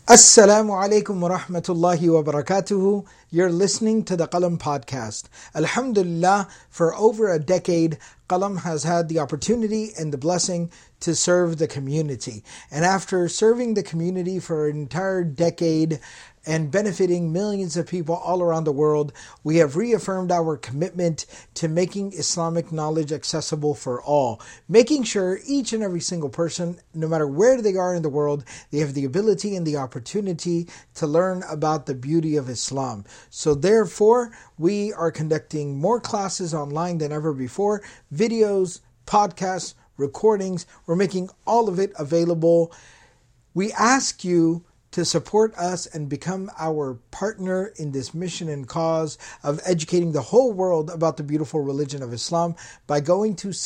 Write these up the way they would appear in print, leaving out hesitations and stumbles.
Assalamu alaikum wa rahmatullahi wa barakatuhu. You're listening to the Qalam podcast. Alhamdulillah, for over a decade, Qalam has had the opportunity and the blessing to serve the community. And after serving the community for an entire decade and benefiting millions of people all around the world, we have reaffirmed our commitment to making Islamic knowledge accessible for all, making sure each and every single person, no matter where they are in the world, they have the ability and the opportunity to learn about the beauty of Islam. So therefore, we are conducting more classes online than ever before, videos, podcasts, recordings. We're making all of it available. We ask you to support us and become our partner in this mission and cause of educating the whole world about the beautiful religion of Islam by going to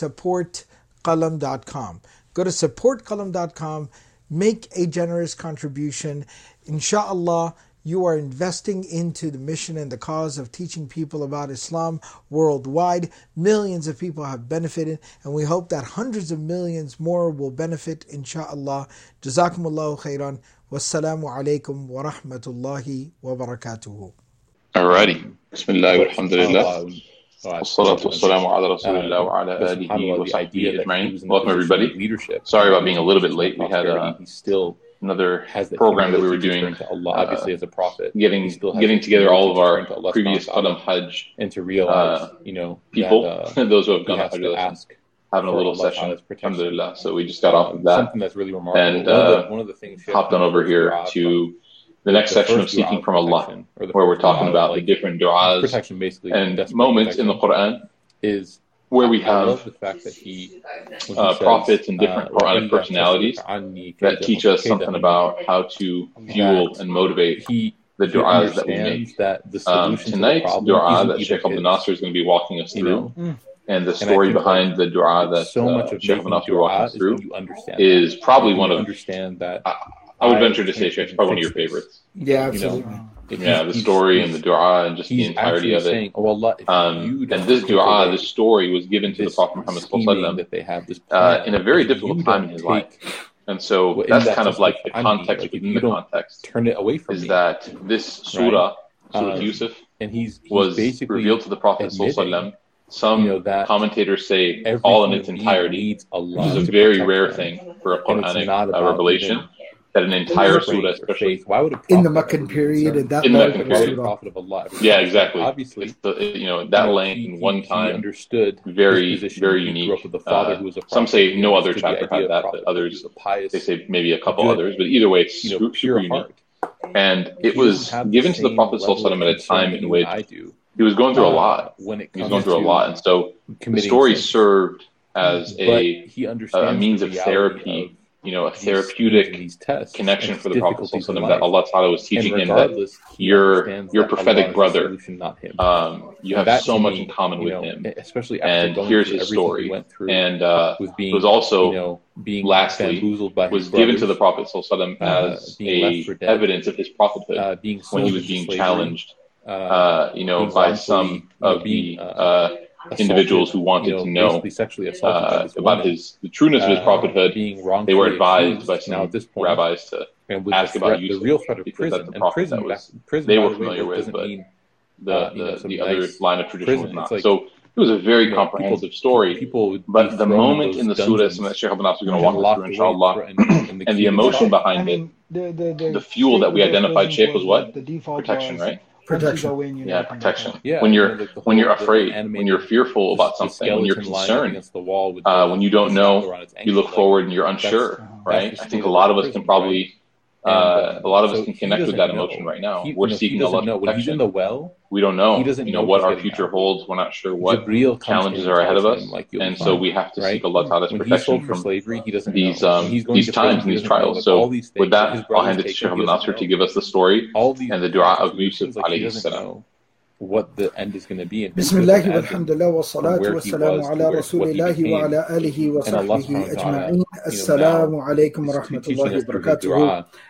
supportqalam.com. Go to supportqalam.com, make a generous contribution. Insha'Allah, you are investing into the mission and the cause of teaching people about Islam worldwide. Millions of people have benefited, and we hope that hundreds of millions more will benefit, insha'Allah. Jazakumullahu khairan. Wassalamu alaikum wa rahmatullahi wa barakatuhu. Alrighty. Bismillah, alhamdulillah. Wassalatu wassalamu ala rasulillah wa ala alihi wa sahbihi ajma'in. Welcome everybody. Sorry about being a little bit late. We had another program that we were doing, obviously as a prophet, getting together all of our previous Qalam Hajj and to realize, people, that, those who have gone to Hajj, having a little session, alhamdulillah. So we just got off of that. Something that's really remarkable. And one of the things hopped on over here to the next section of Seeking from Allah, where we're talking about the different du'as and moments in the Quran is where we have the fact that he prophets and different Quranic personalities that teach us something about how to fuel and motivate the du'as that we make. Tonight's du'a that Sheikh Abdul Nasser is going to be walking us through, and the story behind the du'a that Sheikh Abdul Nasser will walk us through is probably one of, I would venture to say, Sheikh, probably one of your favorites. Yeah, absolutely. The story and the du'a and just the entirety of it. And this du'a, this story was given to the Prophet Muhammad ﷺ in a very difficult time in his life. And so that's kind of like the context within the context. Turn it away from is that this surah, Surah Yusuf, was revealed to the Prophet ﷺ. Some commentators say all in its entirety, which is a very rare thing for a Quranic revelation. That an entire surah, especially in the Meccan period, and that in the Meccan period. Prophet of Allah. Yeah, exactly. Obviously, it's that length in one time. Understood very, very unique. With the father who was a prophet, some say no other chapter had that, but others they say maybe a couple others. But either way, it's super unique. And it was given to the Prophet ﷺ at a time in which he was going through a lot. He was going through a lot, and so the story served as a means of therapy. A therapeutic connection for the Prophet ﷺ, that Allah Ta'ala was teaching him that your prophetic brother, you have so much in common with him, and here's his story. And it was also, lastly, was given to the Prophet ﷺ as a evidence of his prophethood when he was being challenged, by some of the individuals who wanted to know about the trueness of his prophethood. They were advised by some rabbis to ask about Yusuf, the real threat of because prison, that's the prophet that they were familiar with, but the other line of tradition was not. So it was a very comprehensive story, but the moment in the surah that Sheikh Abdul Nasser is going to walk us through, inshallah, and the emotion behind it, the fuel that we identified, Sheikh, was what? Protection, right? Protection. Protection. When you're afraid, when you're fearful about something, when you're concerned, when you don't know, you look forward and you're unsure, right? I think a lot of us can probably, connect with that emotion right now. We're seeking Allah's protection. We don't know, what our future holds. We're not sure what challenges are ahead of us, and so we have to seek Allah Ta'ala's protection from these times and these trials. So with that, I'll hand it to Sheikh Abdul Nasser to give us the story and the dua of Yusuf alayhi salam. What the end is going to be. Bismillah walhamdulillah wa salatu wa salamu ala rasulillahi wa ala alihi wa sahbihi ajma'in. Assalamu alaikum wa rahmatullahi wa barakatuh.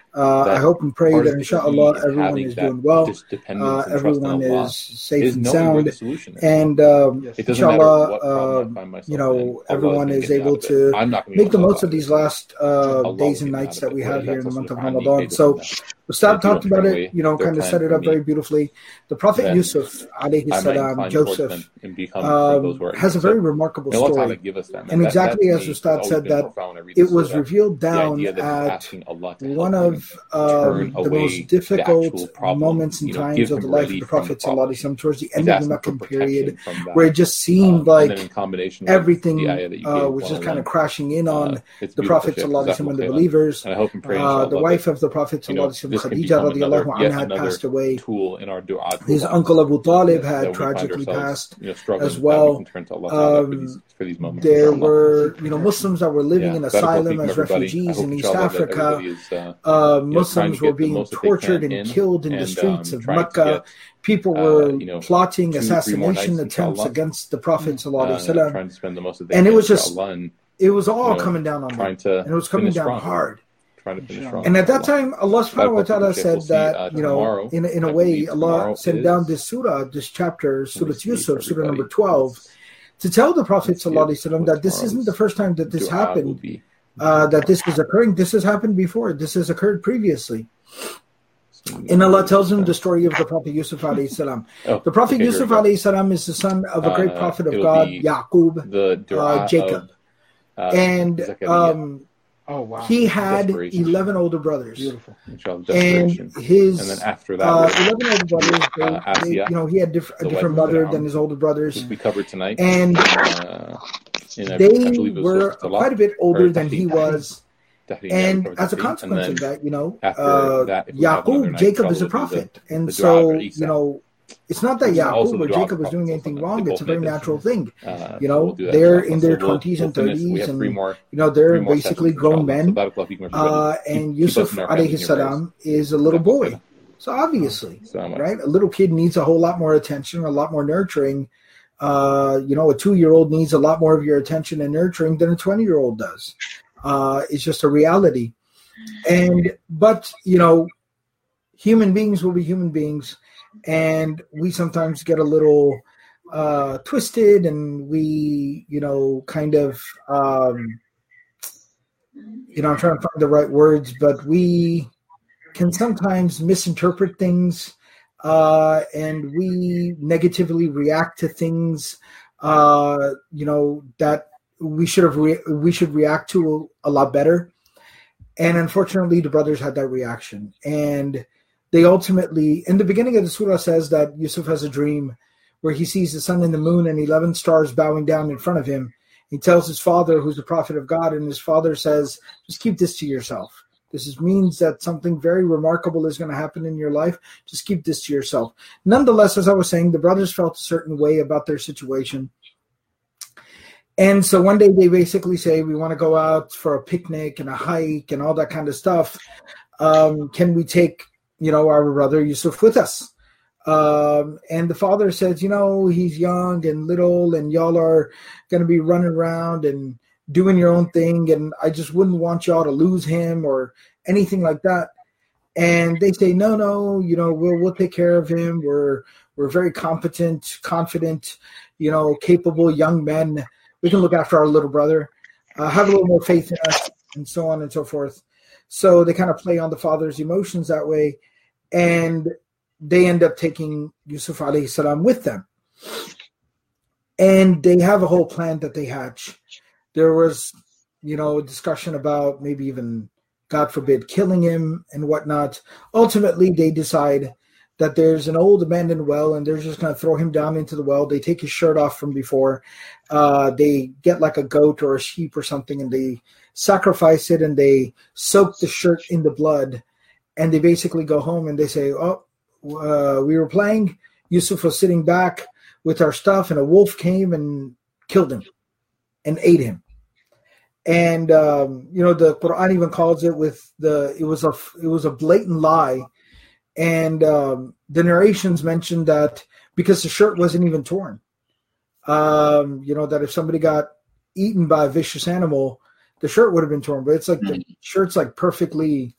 I hope and pray that inshallah everyone is doing well, everyone is safe and sound, and inshallah, everyone is able to make the most of these last days and nights that we have here in the month of Ramadan. So Ustad talked about it, kind of set it up very beautifully. The Prophet Yusuf, alayhi salam, Joseph, has a very remarkable story. And exactly as Ustad said, that it was revealed down at one of the most difficult moments and times of the life of the Prophet towards the end of the Meccan period, where it just seemed like everything was just kind of crashing in on the Prophet and the believers. The wife of the Prophet, Khadija radiallahu anha, had passed away. His uncle Abu Talib had tragically passed as well. There were Muslims that were living in asylum as refugees in East Africa. Muslims were being tortured and killed in the streets of Mecca. People were plotting assassination attempts against the Prophet ﷺ. And it was just, it was all coming down on them. And it was coming down hard. And at that time, Allah subhanahu wa ta'ala said that, in a way, Allah sent down this surah, this chapter, Surah Yusuf, surah number 12, to tell the Prophet ﷺ that this isn't the first time that this happened, that this is occurring. This has happened before. This has occurred previously. And Allah tells him the story of the Prophet Yusuf alayhi salam. The Prophet Yusuf alayhi salam is the son of a great prophet of God, Yaqub, Jacob. And he had 11 older brothers. Beautiful. And his and then after that, 11 older brothers, he had a different mother than his older brothers. We covered tonight. And they were quite a bit older than he was. And as a consequence of that, Yaqub, Jacob is a prophet. And so, it's not that Yaqub or Jacob is doing anything wrong. It's a very natural thing. They're in their 20s and 30s, and they're basically grown men. And Yusuf alayhi salam is a little boy. So obviously, right? A little kid needs a whole lot more attention, a lot more nurturing. A 2-year-old needs a lot more of your attention and nurturing than a 20-year-old does. It's just a reality. But human beings will be human beings. And we sometimes get a little twisted, and we, kind of, I'm trying to find the right words, but we can sometimes misinterpret things, and we negatively react to things, that we should react to a lot better. And unfortunately, the brothers had that reaction, and they ultimately, in the beginning of the surah, says that Yusuf has a dream where he sees the sun and the moon and 11 stars bowing down in front of him. He tells his father, who's the prophet of God, and his father says, just keep this to yourself. This means that something very remarkable is going to happen in your life. Just keep this to yourself. Nonetheless, as I was saying, the brothers felt a certain way about their situation. And so one day they basically say, we want to go out for a picnic and a hike and all that kind of stuff. Can we take our brother Yusuf with us? And the father says, he's young and little, and y'all are going to be running around and doing your own thing, and I just wouldn't want y'all to lose him or anything like that. And they say, no, we'll take care of him. We're very competent, confident, capable young men. We can look after our little brother. Have a little more faith in us, and so on and so forth. So they kind of play on the father's emotions that way. And they end up taking Yusuf alayhi salam with them. And they have a whole plan that they hatch. There was, a discussion about maybe even, God forbid, killing him and whatnot. Ultimately, they decide that there's an old abandoned well, and they're just going to throw him down into the well. They take his shirt off from before. They get like a goat or a sheep or something, and they sacrifice it, and they soak the shirt in the blood. And they basically go home and they say, we were playing. Yusuf was sitting back with our stuff, and a wolf came and killed him and ate him. And, the Quran even calls it it was a blatant lie. And the narrations mentioned that because the shirt wasn't even torn, that if somebody got eaten by a vicious animal, the shirt would have been torn. But it's like the shirt's like perfectly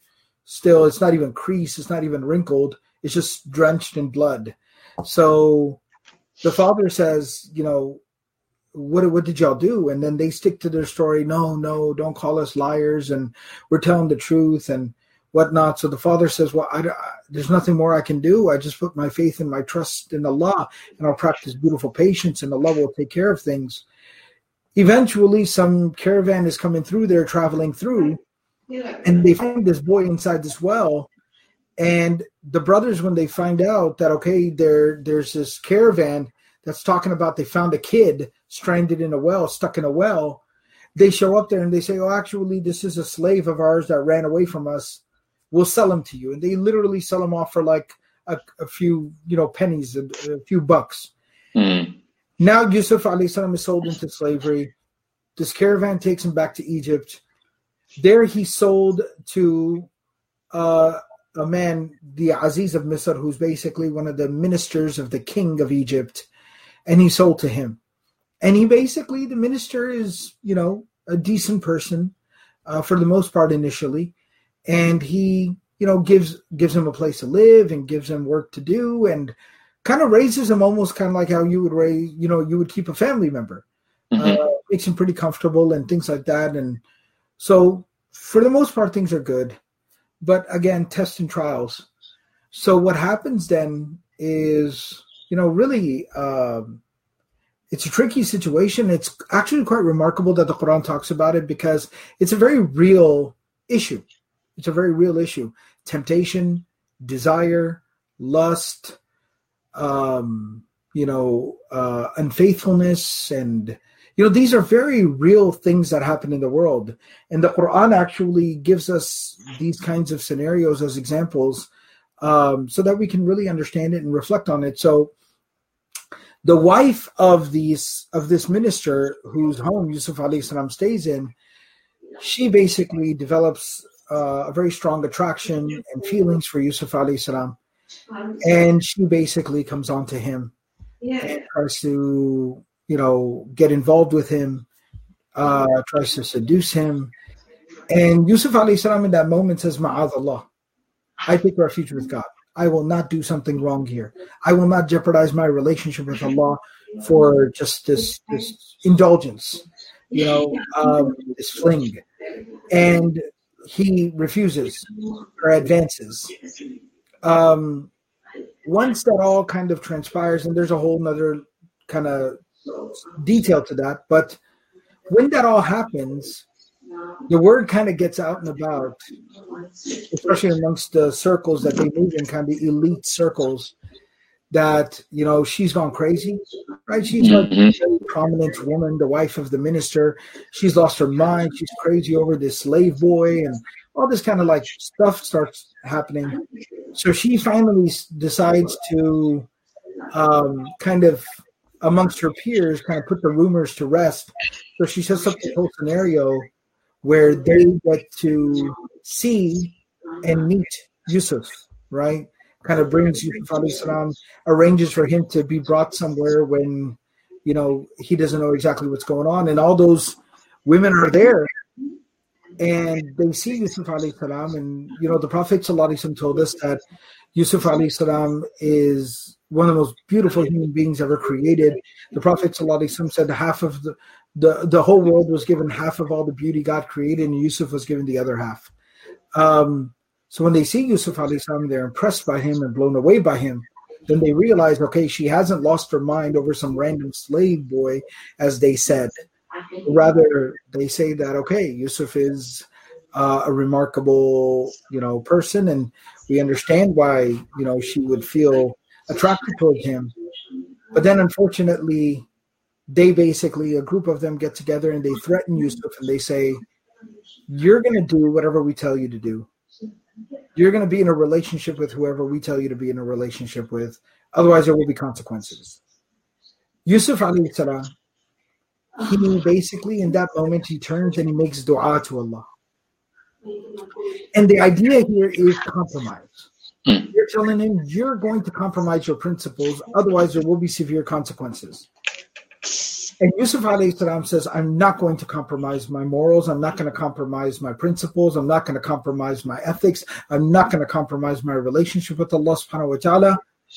still, it's not even creased, it's not even wrinkled, it's just drenched in blood. So the father says, what did y'all do? And then they stick to their story. No, don't call us liars, and we're telling the truth and whatnot. So the father says, well, there's nothing more I can do. I just put my faith and my trust in Allah, and I'll practice beautiful patience, and Allah will take care of things. Eventually, some caravan is coming through there, traveling through, and they find this boy inside this well. And the brothers, when they find out that, okay, there's this caravan that's talking about they found a kid stranded in a well, stuck in a well, they show up there and they say, oh, actually, this is a slave of ours that ran away from us. We'll sell him to you. And they literally sell him off for like a few, pennies, a few bucks. Mm. Now Yusuf alayhi salam is sold into slavery. This caravan takes him back to Egypt. There he's sold to a man, the Aziz of Misr, who's basically one of the ministers of the king of Egypt. And he's sold to him. And he basically, the minister is, a decent person for the most part initially. And he, gives him a place to live and gives him work to do and kind of raises him almost kind of like how you would raise, you would keep a family member. Mm-hmm. Makes him pretty comfortable and things like that. And so for the most part, things are good. But again, tests and trials. So what happens then is, really, it's a tricky situation. It's actually quite remarkable that the Quran talks about it because it's a very real issue. It's a very real issue. Temptation, desire, lust, unfaithfulness, and these are very real things that happen in the world. And the Quran actually gives us these kinds of scenarios as examples so that we can really understand it and reflect on it. So the wife of this minister whose home Yusuf alayhi salam stays in, she basically develops a very strong attraction and feelings for Yusuf alayhi salam. And she basically comes on to him and tries to, get involved with him, tries to seduce him. And Yusuf alayhi salam in that moment says, Ma'adallah, I take refuge with God. I will not do something wrong here. I will not jeopardize my relationship with Allah for just this indulgence, this fling. And he refuses or advances. Once that all kind of transpires, and there's a whole nother kind of detail to that, but when that all happens, the word kind of gets out and about, especially amongst the circles that they move in, kind of elite circles, that, she's gone crazy, right? She's like a very prominent woman, the wife of the minister. She's lost her mind. She's crazy over this slave boy, and all this kind of like stuff starts happening. So she finally decides to kind of, amongst her peers, kind of put the rumors to rest. So she sets up this whole scenario where they get to see and meet Yusuf, right? Kind of brings Yusuf alayhi salam, arranges for him to be brought somewhere when, he doesn't know exactly what's going on. And all those women are there and they see Yusuf alayhi salam. And, the Prophet sallallahu alaihi wasallam told us that Yusuf alayhi salam is one of the most beautiful human beings ever created. The Prophet sallallahu alaihi wasallam said half of the whole world was given half of all the beauty God created, and Yusuf was given the other half. So when they see Yusuf alayhi salam, they're impressed by him and blown away by him. Then they realize, okay, she hasn't lost her mind over some random slave boy, as they said. Rather, they say that, okay, Yusuf is a remarkable, person, and we understand why, she would feel attracted towards him. But then, unfortunately, they basically, a group of them get together and they threaten Yusuf and they say, you're going to do whatever we tell you to do. You're going to be in a relationship with whoever we tell you to be in a relationship with. Otherwise, there will be consequences. Yusuf alayhi salam, he basically, in that moment, he turns and he makes dua to Allah. And the idea here is compromise. You're telling him, you're going to compromise your principles. Otherwise, there will be severe consequences. And Yusuf alayhi salam says, I'm not going to compromise my morals. I'm not going to compromise my principles. I'm not going to compromise my ethics. I'm not going to compromise my relationship with Allah subhanahu wa ta'ala.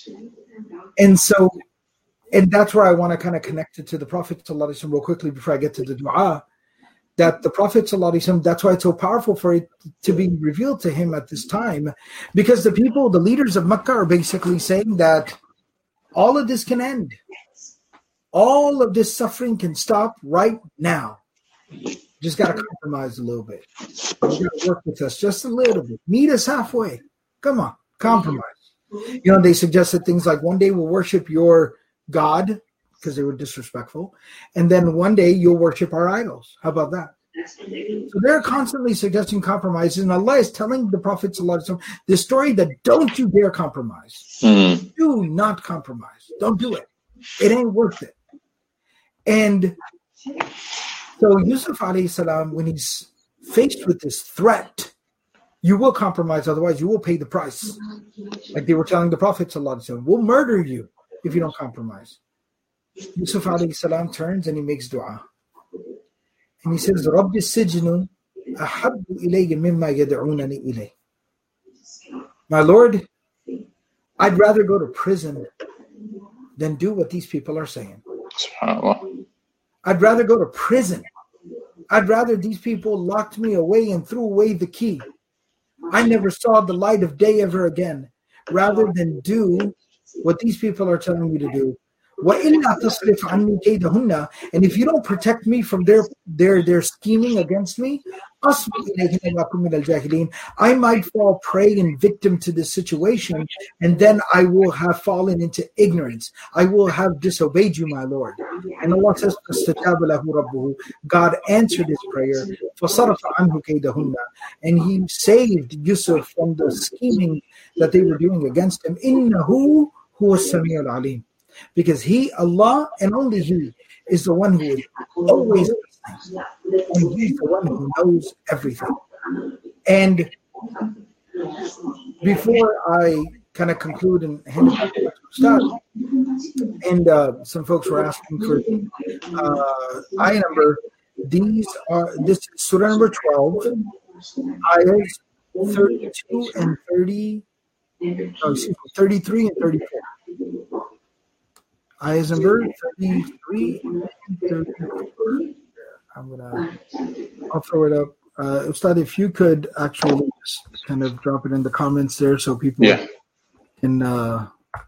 And that's where I want to kind of connect it to the Prophet sallallahu alaihi wasallam real quickly before I get to the dua. That the Prophet sallallahu alaihi wasallam, that's why it's so powerful for it to be revealed to him at this time. Because the leaders of Makkah are basically saying that all of this can end. All of this suffering can stop right now. Just got to compromise a little bit. You got to work with us just a little bit. Meet us halfway. Come on, compromise. They suggested things like one day we'll worship your God because they were disrespectful, and then one day you'll worship our idols. How about that? So they're constantly suggesting compromises, and Allah is telling the Prophet ﷺ this story that don't you dare compromise. Do not compromise. Don't do it. It ain't worth it. And so Yusuf alayhi salam, when he's faced with this threat, you will compromise, otherwise you will pay the price. Like they were telling the Prophet ﷺ, we'll murder you if you don't compromise. Yusuf alayhi salam turns and he makes dua. And he says, Rabbi sijnu ahabbu ilayya mimma yad'unani ilayh. My Lord, I'd rather go to prison than do what these people are saying. I'd rather go to prison. I'd rather these people locked me away and threw away the key. I never saw the light of day ever again, rather than do what these people are telling me to do. And if you don't protect me from their scheming against me, I might fall prey and victim to this situation, and then I will have fallen into ignorance. I will have disobeyed you, my Lord. And Allah says, God answered his prayer, and he saved Yusuf from the scheming that they were doing against him. Innahu huwa as-sami'ul alim. Because he, Allah, and only he, is the one who is always listening. And he's the one who knows everything. And before I kind of conclude and hand it back to Ustad, and some folks were asking for ayah number, this is surah number 12, ayahs 32 and 30, 33 and 34. Ayahs number 33 and 34. I'll throw it up. Ustad, if you could actually just kind of drop it in the comments there so people can I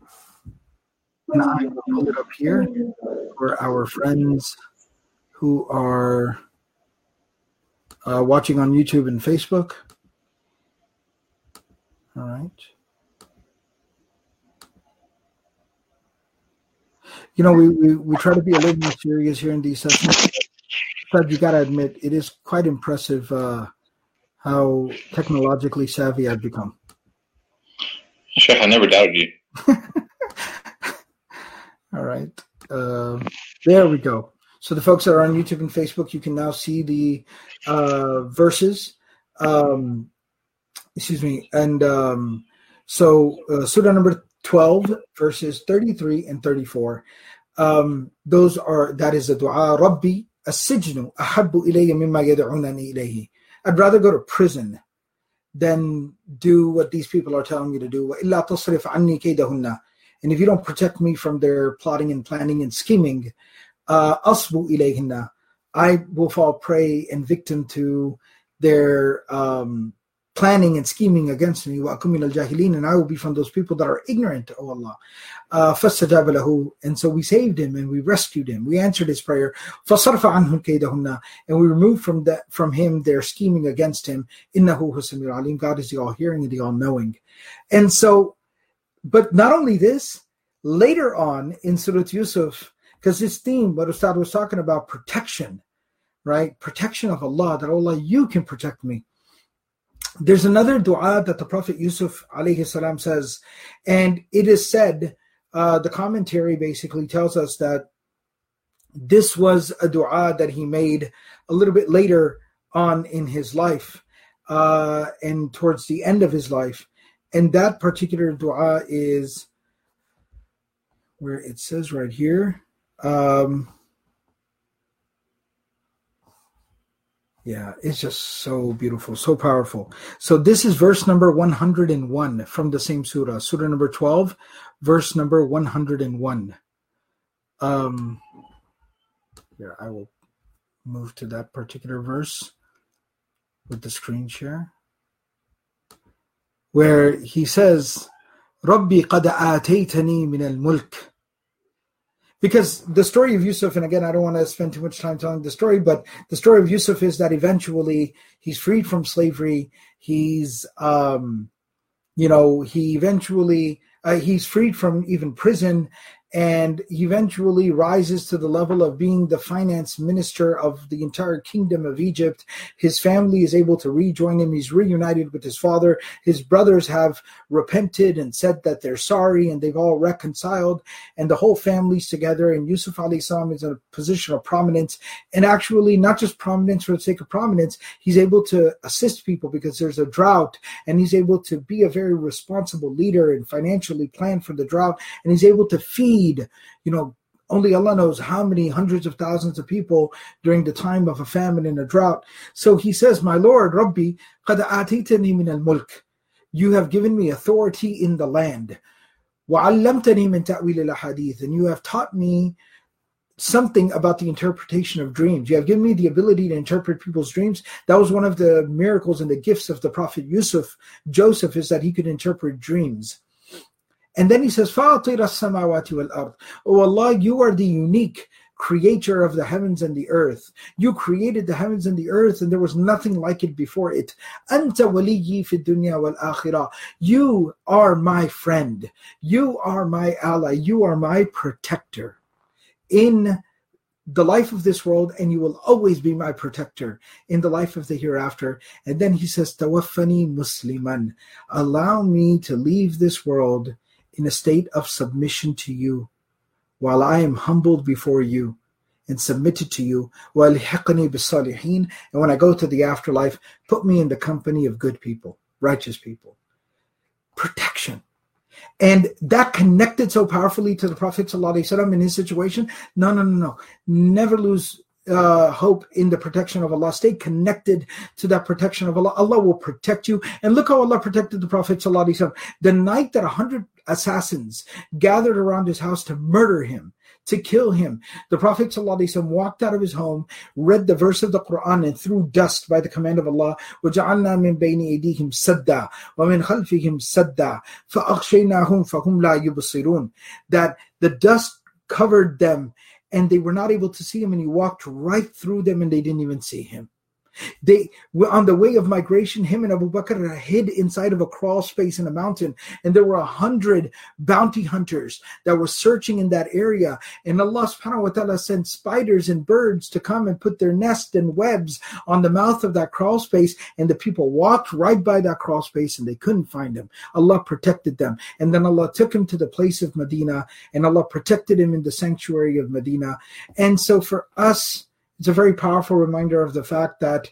will pull it up here for our friends who are watching on YouTube and Facebook. All right. We try to be a little more serious here in these sessions, but you got to admit, it is quite impressive how technologically savvy I've become. Sheikh, I never doubted you. All right. There we go. So the folks that are on YouTube and Facebook, you can now see the verses. Excuse me. And so Surah number 12, verses 33 and 34. That is the dua. Rabbi as-sijnu ahabbu ilayya mimma yad'unani ilayhi. I'd rather go to prison than do what these people are telling me to do. Wa illa tasrif anni kaydahunna. And if you don't protect me from their plotting and planning and scheming, asbu ilayhinna, I will fall prey and victim to their planning and scheming against me, wa akum min al-jahilin, and I will be from those people that are ignorant, O Allah. فَاسْتَجَابَ لَهُ, and so we saved him and we rescued him. We answered his prayer. فَصَرْفَ عَنْهُ كَيْدَهُنَّ, and we removed from him their scheming against him. إِنَّهُ هُوَ السَّمِيعُ الْعَلِيمُ, God is the all-hearing and the all-knowing. And so, but not only this, later on in Surah Yusuf, because this theme, what Ustad was talking about, protection, right? Protection of Allah, that Allah, you can protect me. There's another dua that the Prophet Yusuf alayhi salam says, and it is said, the commentary basically tells us that this was a dua that he made a little bit later on in his life, and towards the end of his life. And that particular dua is where it says right here, Yeah, it's just so beautiful, so powerful. So this is verse number 101 from the same surah, surah number 12, verse number 101. Here, I will move to that particular verse with the screen share, where he says, Rabbi qad aataytani min al-mulk. Because the story of Yusuf, and again, I don't want to spend too much time telling the story, but the story of Yusuf is that eventually he's freed from slavery. He's, he's freed from even prison, and he eventually rises to the level of being the finance minister of the entire kingdom of Egypt. His family is able to rejoin him. He's reunited with his father. His brothers have repented and said that they're sorry, and they've all reconciled, and the whole family's together, and Yusuf alayhi salam is in a position of prominence, and actually not just prominence for the sake of prominence. He's able to assist people because there's a drought, and he's able to be a very responsible leader and financially plan for the drought, and he's able to feed, only Allah knows how many hundreds of thousands of people during the time of a famine and a drought. So he says, my Lord, Rabbi, qad atitani min al-mulk. You have given me authority in the land. وَعَلَّمْتَنِي مِنْ تَأْوِيلِ الْأَحَادِيثِ. And you have taught me something about the interpretation of dreams. You have given me the ability to interpret people's dreams. That was one of the miracles and the gifts of the Prophet Joseph, is that he could interpret dreams. And then he says, فَاطِرَ السَّمَاوَاتِ وَالْأَرْضِ. Oh Allah, you are the unique creator of the heavens and the earth. You created the heavens and the earth, and there was nothing like it before it. أَنْتَ وَلِيِّي فِي الدُّنْيَا وَالْآخِرَةِ. You are my friend. You are my ally. You are my protector in the life of this world, and you will always be my protector in the life of the hereafter. And then he says, تَوَفَّنِي مُسْلِمًا. Allow me to leave this world in a state of submission to you, while I am humbled before you and submitted to you. وَالْحِقْنِي بِالصَّالِحِينَ. And when I go to the afterlife, put me in the company of good people, righteous people. Protection. And that connected so powerfully to the Prophet ﷺ in his situation. No. Never lose hope in the protection of Allah. Stay connected to that protection of Allah. Allah will protect you. And look how Allah protected the Prophet ﷺ. The night that 100 assassins gathered around his house to murder him, to kill him, the Prophet ﷺ walked out of his home, read the verse of the Quran, and threw dust by the command of Allah. وَجَعَلْنَا مِنْ بَيْنِ أَيْدِيهِمْ سَدًّا وَمِنْ خَلْفِهِمْ سَدًّا فَأَغْشَيْنَاهُمْ فَهُمْ لَا يُبْصِرُونَ. That the dust covered them, and they were not able to see him, and he walked right through them, and they didn't even see him. They were on the way of migration. Him and Abu Bakr hid inside of a crawl space in a mountain, and there were 100 bounty hunters that were searching in that area. And Allah subhanahu wa ta'ala sent spiders and birds to come and put their nest and webs on the mouth of that crawl space, and the people walked right by that crawl space and they couldn't find him. Allah protected them, and then Allah took him to the place of Medina, and Allah protected him in the sanctuary of Medina. And so for us, it's a very powerful reminder of the fact that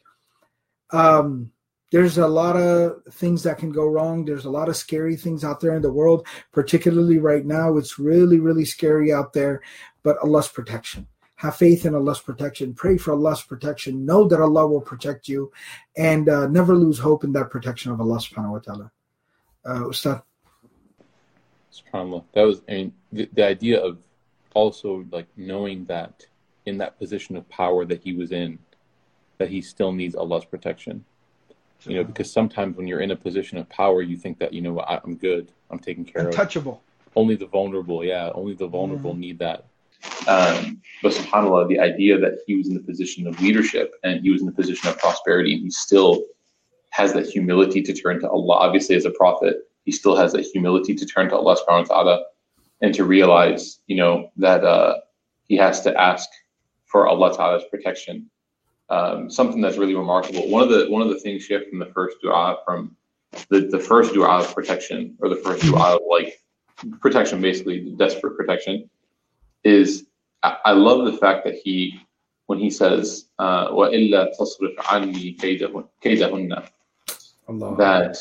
there's a lot of things that can go wrong. There's a lot of scary things out there in the world, particularly right now. It's really, really scary out there. But Allah's protection. Have faith in Allah's protection. Pray for Allah's protection. Know that Allah will protect you. And never lose hope in that protection of Allah subhanahu wa ta'ala. Ustad? SubhanAllah. That was, the idea of also like knowing that in that position of power that he was in, that he still needs Allah's protection. Because sometimes when you're in a position of power, you think that, I'm good, I'm taken care of. Untouchable. Only the vulnerable, need that. But subhanAllah, the idea that he was in the position of leadership and he was in the position of prosperity, and he still has that humility to turn to Allah. Obviously, as a prophet, he still has that humility to turn to Allah subhanahu wa ta'ala and to realize, that he has to ask for Allah Ta'ala's protection. Something that's really remarkable. One of the things, Shaykh, from the first dua, from the first dua of protection, or the first dua of like protection, basically desperate protection, is I love the fact that when he says وَإِلَّا تَصْرِفْ عَنِّي كَيْدَهُنَّ, that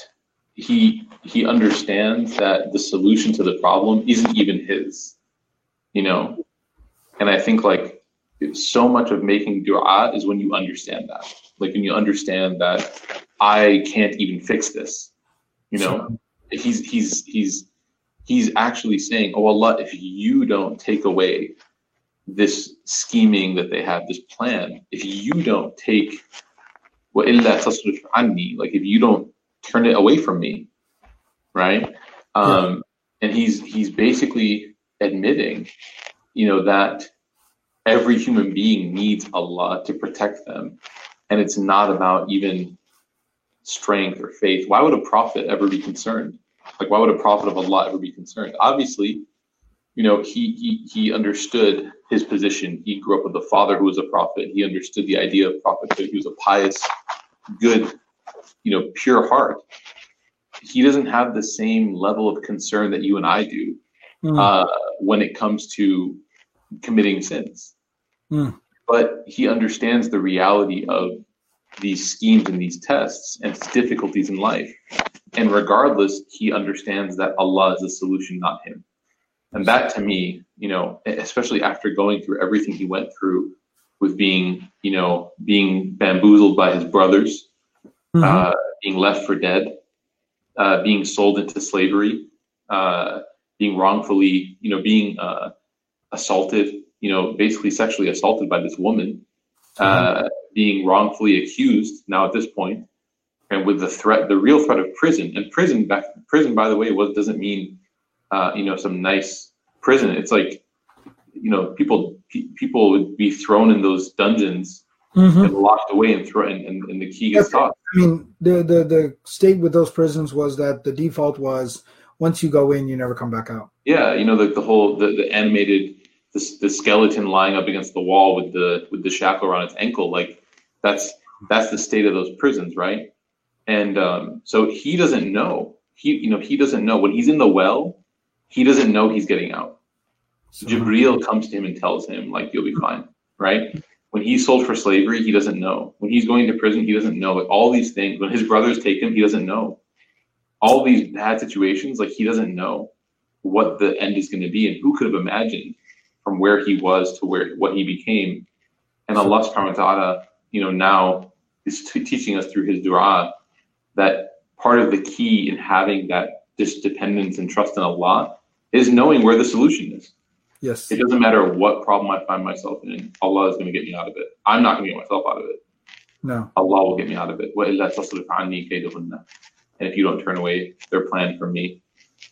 he understands that the solution to the problem isn't even his, And I think like so much of making dua is when you understand that. Like when you understand that I can't even fix this. You know, he's actually saying, oh Allah, if you don't take away this scheming that they have, this plan, if you don't take وَإِلَّا تَصْرِفْ عَنِّي, like if you don't turn it away from me, right? And he's basically admitting, you know, that every human being needs Allah to protect them, and it's not about even strength or faith. Why would a prophet ever be concerned? Like, why would a prophet of Allah ever be concerned? Obviously, you know, he understood his position. He grew up with a father who was a prophet. He understood the idea of prophethood. He was a pious, good, you know, pure heart. He doesn't have the same level of concern that you and I do when it comes to committing sins. But he understands the reality of these schemes and these tests and difficulties in life. And regardless, he understands that Allah is the solution, not him. And that, to me, you know, especially after going through everything he went through with being, you know, being bamboozled by his brothers, being left for dead, being sold into slavery, being wrongfully, you know, being assaulted, you know, basically sexually assaulted by this woman, being wrongfully accused now at this point, and with the threat, the real threat of prison. And prison, by the way, doesn't mean, you know, some nice prison. It's like, you know, people would be thrown in those dungeons and locked away and thrown, and the key gets tossed. I mean, the state with those prisons was that the default was once you go in, you never come back out. Yeah, you know, the whole the animated the skeleton lying up against the wall with the shackle around its ankle, like that's the state of those prisons, right? And so he doesn't know. He doesn't know when he's in the well. He doesn't know he's getting out. Jibreel comes to him and tells him, like, you'll be fine, right? When he's sold for slavery, he doesn't know. When he's going to prison, he doesn't know. Like, all these things, when his brothers take him, he doesn't know. All these bad situations, like, he doesn't know what the end is going to be. And who could have imagined from where he was to what he became? And Allah subhanahu wa ta'ala, you know, now is teaching us through his dua that part of the key in having that dependence and trust in Allah is knowing where the solution is. Yes. It doesn't matter what problem I find myself in, Allah is going to get me out of it. I'm not going to get myself out of it. No. Allah will get me out of it. وَإِلَّا تَصْرِفْ عَنِّي كَيْدَهُنَّ. And if you don't turn away their plan from me,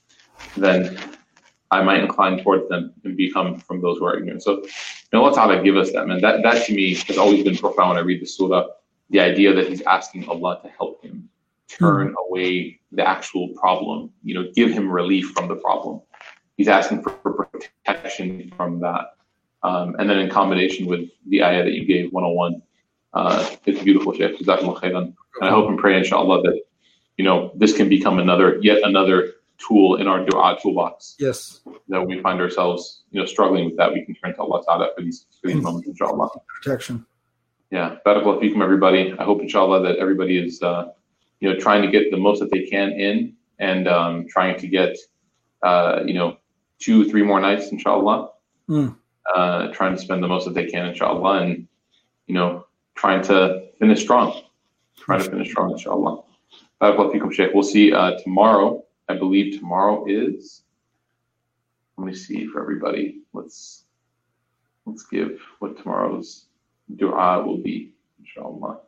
then I might incline towards them and become from those who are ignorant. So, Allah Ta'ala give us that, man. That to me has always been profound when I read the surah. The idea that he's asking Allah to help him turn away the actual problem, you know, give him relief from the problem. He's asking for protection from that. And then in combination with the ayah that you gave, 101, it's beautiful, Shaykh. Jazakumullah khairan. And I hope and pray, inshallah, that, you know, this can become yet another tool in our dua toolbox. Yes. That when we find ourselves, you know, struggling with that, we can turn to Allah Ta'ala for these moments, inshallah. Protection. Yeah. Barakallahu feekum, everybody. I hope, inshallah, that everybody is, you know, trying to get the most that they can in, and trying to get, you know, 2-3 more nights, inshallah. Trying to spend the most that they can, inshallah, and, you know, trying to finish strong. Inshallah. Barakallahu feekum, Shaykh. We'll see tomorrow. I believe tomorrow is, let me see for everybody. Let's give what tomorrow's dua will be, inshallah.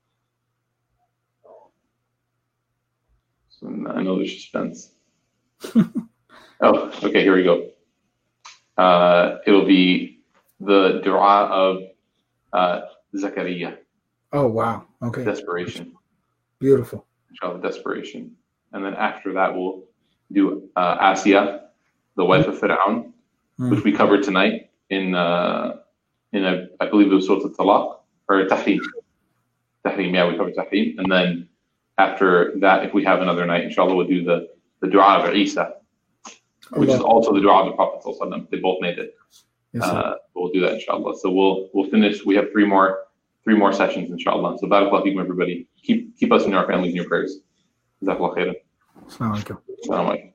So I know there's suspense. Oh, okay, here we go. It'll be the dua of Zakaria. Oh, wow. Okay. Desperation. Beautiful. Inshallah, desperation. And then after that, we'll do Asiya, the wife of Fir'aun, which we covered tonight in I believe it was Surah Al-Talaq, or Tahrim. Yeah, we covered Tahrim. And then after that, if we have another night, inshallah, we'll do the dua of Isa, which is also the dua of the Prophet sallallahu alaihi wasallam. They both made it. Yes, we'll do that, inshallah. So we'll finish. We have three more sessions, inshallah. So barakallahu feekum, everybody. Keep us and our families in your prayers. Jazakallah khairan. Assalamu alaikum. Assalamu alaikum.